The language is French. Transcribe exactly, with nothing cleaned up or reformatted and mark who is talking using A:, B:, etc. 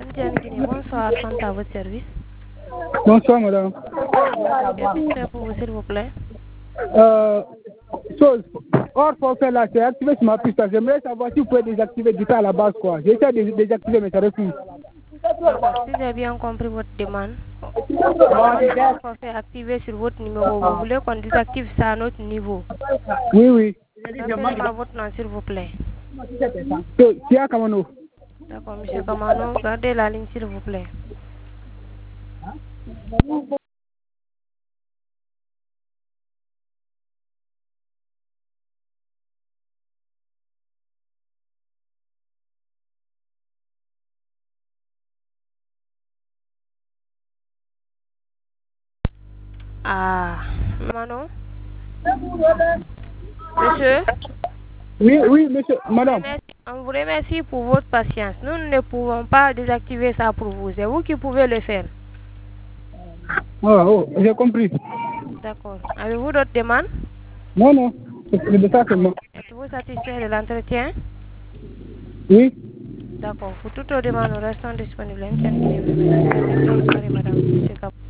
A: Guinée, bonsoir, Fanta à votre service.
B: Bonsoir, madame.
A: Qu'est-ce que je fais pour vous, s'il vous plaît?
B: Euh, chose, hors forfait là, c'est activé sur ma piste. J'aimerais savoir si vous pouvez désactiver du temps à la base, quoi. J'essaie de désactiver, mais ça refuse.
A: D'accord, si j'ai bien compris votre demande, hors forfait activé sur votre numéro, vous voulez qu'on désactive ça à notre niveau?
B: Oui, oui.
A: Rappelez-moi votre nom, s'il vous plaît.
B: Tia Kamano.
A: D'accord, monsieur Kamano, gardez la ligne, s'il vous plaît. Ah, Mano? Monsieur?
B: Oui, oui, monsieur, madame.
A: On vous remercie pour votre patience. Nous ne pouvons pas désactiver ça pour vous. C'est vous qui pouvez le faire.
B: Oh, oh, j'ai compris.
A: D'accord. Avez-vous d'autres demandes?
B: Non, non, c'est de ça seulement.
A: Êtes-vous satisfait de l'entretien?
B: Oui.
A: D'accord. Pour toutes vos demandes, nous restons disponibles. Madame.